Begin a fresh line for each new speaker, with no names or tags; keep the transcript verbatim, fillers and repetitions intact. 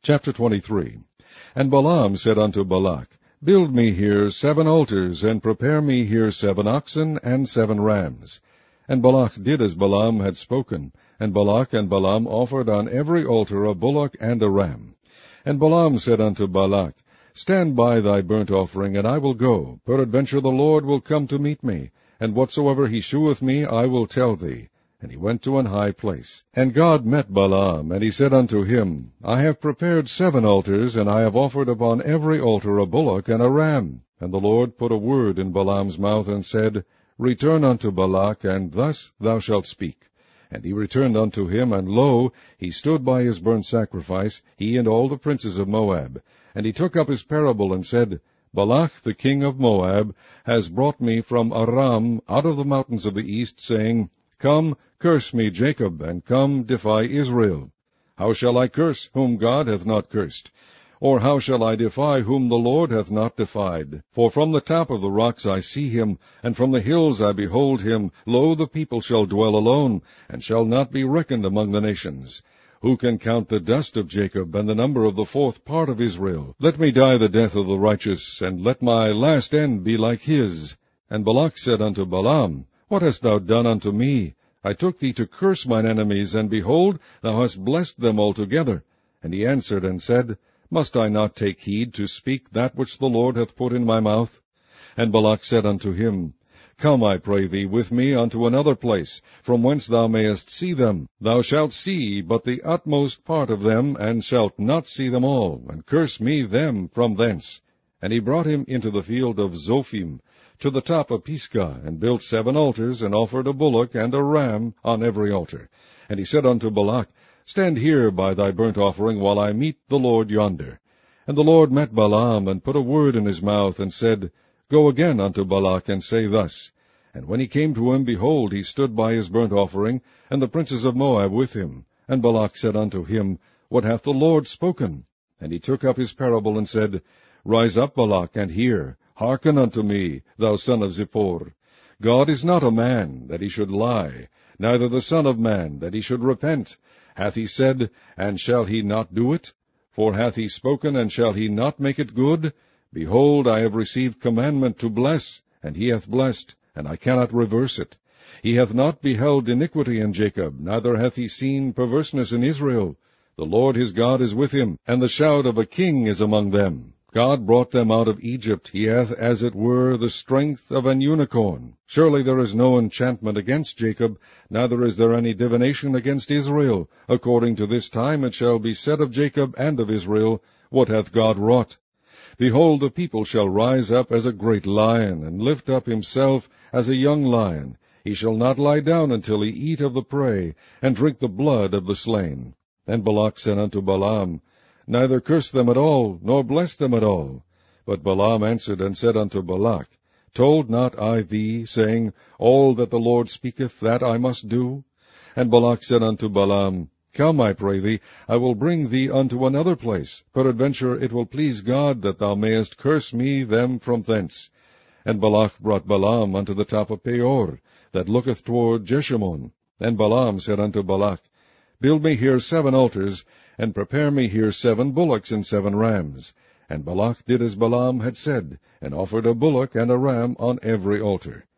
Chapter twenty-three. And Balaam said unto Balak, Build me here seven altars, and prepare me here seven oxen and seven rams. And Balak did as Balaam had spoken, and Balak and Balaam offered on every altar a bullock and a ram. And Balaam said unto Balak, Stand by thy burnt offering, and I will go. Peradventure the Lord will come to meet me, and whatsoever he sheweth me I will tell thee. And he went to an high place. And God met Balaam, and he said unto him, I have prepared seven altars, and I have offered upon every altar a bullock and a ram. And the Lord put a word in Balaam's mouth, and said, Return unto Balak, and thus thou shalt speak. And he returned unto him, and lo, he stood by his burnt sacrifice, he and all the princes of Moab. And he took up his parable, and said, Balak the king of Moab has brought me from Aram out of the mountains of the east, saying, Come, curse me, Jacob, and come, defy Israel. How shall I curse, whom God hath not cursed? Or how shall I defy, whom the Lord hath not defied? For from the top of the rocks I see him, and from the hills I behold him. Lo, the people shall dwell alone, and shall not be reckoned among the nations. Who can count the dust of Jacob, and the number of the fourth part of Israel? Let me die the death of the righteous, and let my last end be like his. And Balak said unto Balaam, What hast thou done unto me? I took thee to curse mine enemies, and behold, thou hast blessed them altogether. And he answered and said, Must I not take heed to speak that which the Lord hath put in my mouth? And Balak said unto him, Come, I pray thee, with me unto another place, from whence thou mayest see them. Thou shalt see but the utmost part of them, and shalt not see them all, and curse me them from thence. And he brought him into the field of Zophim, to the top of Pisgah, and built seven altars, and offered a bullock and a ram on every altar. And he said unto Balak, Stand here by thy burnt offering, while I meet the Lord yonder. And the Lord met Balaam, and put a word in his mouth, and said, Go again unto Balak, and say thus. And when he came to him, behold, he stood by his burnt offering, and the princes of Moab with him. And Balak said unto him, What hath the Lord spoken? And he took up his parable, and said, Rise up, Balak, and hear. Hearken unto me, thou son of Zippor. God is not a man, that he should lie, neither the son of man, that he should repent. Hath he said, and shall he not do it? For hath he spoken, and shall he not make it good? Behold, I have received commandment to bless, and he hath blessed, and I cannot reverse it. He hath not beheld iniquity in Jacob, neither hath he seen perverseness in Israel. The Lord his God is with him, and the shout of a king is among them. God brought them out of Egypt. He hath, as it were, the strength of an unicorn. Surely there is no enchantment against Jacob, neither is there any divination against Israel. According to this time it shall be said of Jacob and of Israel, What hath God wrought? Behold, the people shall rise up as a great lion, and lift up himself as a young lion. He shall not lie down until he eat of the prey, and drink the blood of the slain. And Balak said unto Balaam, Neither curse them at all, nor bless them at all. But Balaam answered and said unto Balak, Told not I thee, saying, All that the Lord speaketh, that I must do? And Balak said unto Balaam, Come, I pray thee, I will bring thee unto another place. Peradventure it will please God that thou mayest curse me them from thence. And Balak brought Balaam unto the top of Peor, that looketh toward Jeshimon. And Balaam said unto Balak, Build me here seven altars, and prepare me here seven bullocks and seven rams. And Balak did as Balaam had said, and offered a bullock and a ram on every altar.